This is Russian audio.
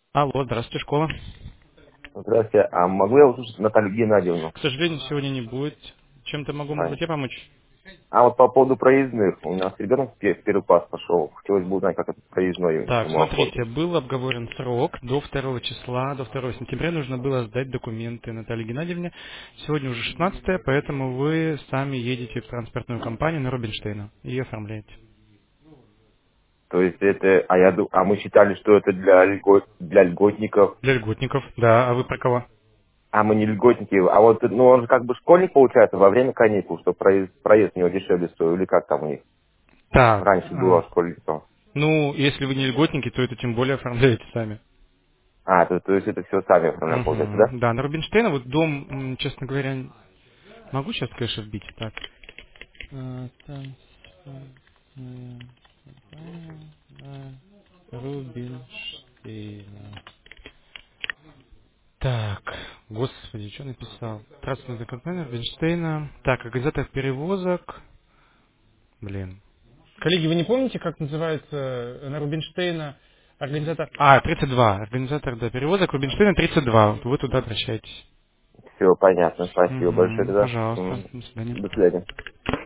Алло, здравствуйте, школа. Здравствуйте. А могу я услышать Наталью Геннадьевну? К сожалению, сегодня не будет. Чем-то могу, может А быть, я помочь? вот по поводу проездных. У нас ребенок в первый класс пошел. Хотелось бы узнать, как этот проездной Так, ему смотрите, оформить. был обговорен срок до 2 числа, до 2 сентября нужно было сдать документы Наталье Геннадьевне. Сегодня уже 16, поэтому вы сами едете в транспортную компанию на Рубинштейна и оформляете. То есть это, а мы считали, что это для льготников, Для льготников, да, а вы про кого? а мы не льготники. А вот, ну он же как бы школьник получается во время каникул, что проезд у него дешевле стоил, или как там у них Так, раньше было школьников. ну, если вы не льготники, то это тем более оформляете сами. А, то есть это все сами оформляем, получается, да? Мгм. Да, на Рубинштейна вот дом, честно говоря, могу сейчас, конечно, вбить. Так, транспортная компания Рубинштейна. Так, господи, что написал? Транспортная компания Рубинштейна. Так, организатор перевозок. Блин. Коллеги, вы не помните, как называется на Рубинштейна организатор? 32. Организатор, да, перевозок Рубинштейна 32. Вот вы туда обращаетесь. Все понятно. Спасибо большое Угу, тогда. пожалуйста. До свидания. До свидания.